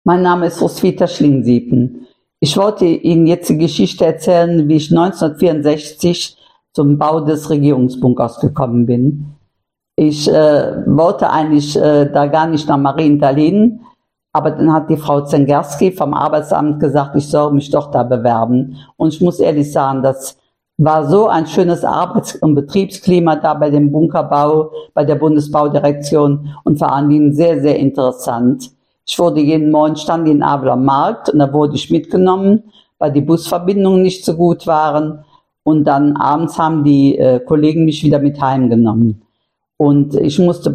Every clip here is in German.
Mein Name ist Roswitha Schlingsiepen. Ich wollte Ihnen jetzt die Geschichte erzählen, wie ich 1964 zum Bau des Regierungsbunkers gekommen bin. Ich wollte eigentlich da gar nicht nach Marienthal hin, aber dann hat die Frau Zengerski vom Arbeitsamt gesagt, ich soll mich doch da bewerben. Und ich muss ehrlich sagen, das war so ein schönes Arbeits- und Betriebsklima da bei dem Bunkerbau, bei der Bundesbaudirektion und vor allen Dingen sehr, sehr interessant. Ich wurde jeden Morgen, stand in Abel am Markt und da wurde ich mitgenommen, weil die Busverbindungen nicht so gut waren. Und dann abends haben die Kollegen mich wieder mit heimgenommen. Und ich musste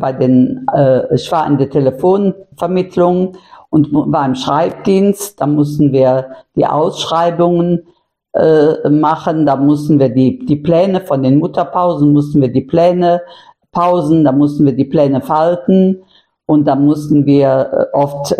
ich war in der Telefonvermittlung und war im Schreibdienst. Da mussten wir die Ausschreibungen machen. Da mussten wir die Pläne von den Mutterpausen, mussten wir die Pläne pausen, da mussten wir die Pläne falten. Und da mussten wir oft,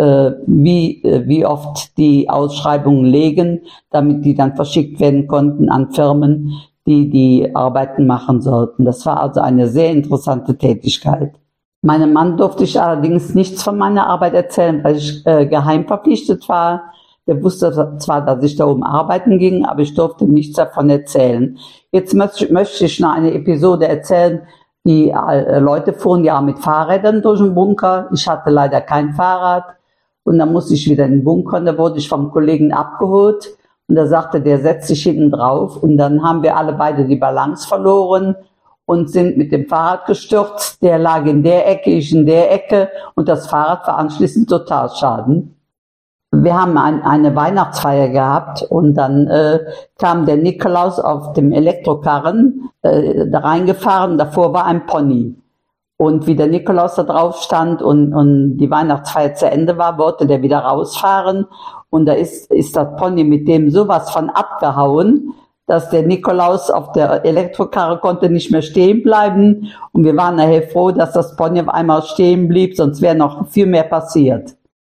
wie oft die Ausschreibungen legen, damit die dann verschickt werden konnten an Firmen, die Arbeiten machen sollten. Das war also eine sehr interessante Tätigkeit. Meinem Mann durfte ich allerdings nichts von meiner Arbeit erzählen, weil ich geheim verpflichtet war. Der wusste zwar, dass ich da oben arbeiten ging, aber ich durfte nichts davon erzählen. Jetzt möchte ich noch eine Episode erzählen. Die Leute fuhren ja mit Fahrrädern durch den Bunker. Ich hatte leider kein Fahrrad. Und dann musste ich wieder in den Bunker. Und da wurde ich vom Kollegen abgeholt. Und da sagte der, setz dich hinten drauf. Und dann haben wir alle beide die Balance verloren und sind mit dem Fahrrad gestürzt. Der lag in der Ecke, ich in der Ecke. Und das Fahrrad war anschließend Totalschaden. Wir haben eine Weihnachtsfeier gehabt und dann kam der Nikolaus auf dem Elektrokarren da reingefahren. Davor war ein Pony. Und wie der Nikolaus da drauf stand und die Weihnachtsfeier zu Ende war, wollte der wieder rausfahren. Und da ist das Pony mit dem sowas von abgehauen, dass der Nikolaus auf der Elektrokarre konnte nicht mehr stehen bleiben. Und wir waren nachher froh, dass das Pony auf einmal stehen blieb, sonst wäre noch viel mehr passiert.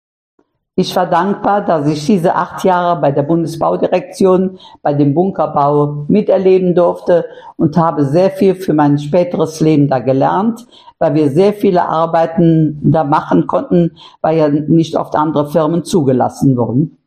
Ich war dankbar, dass ich diese 8 Jahre bei der Bundesbaudirektion, bei dem Bunkerbau miterleben durfte und habe sehr viel für mein späteres Leben da gelernt, weil wir sehr viele Arbeiten da machen konnten, weil ja nicht oft andere Firmen zugelassen wurden.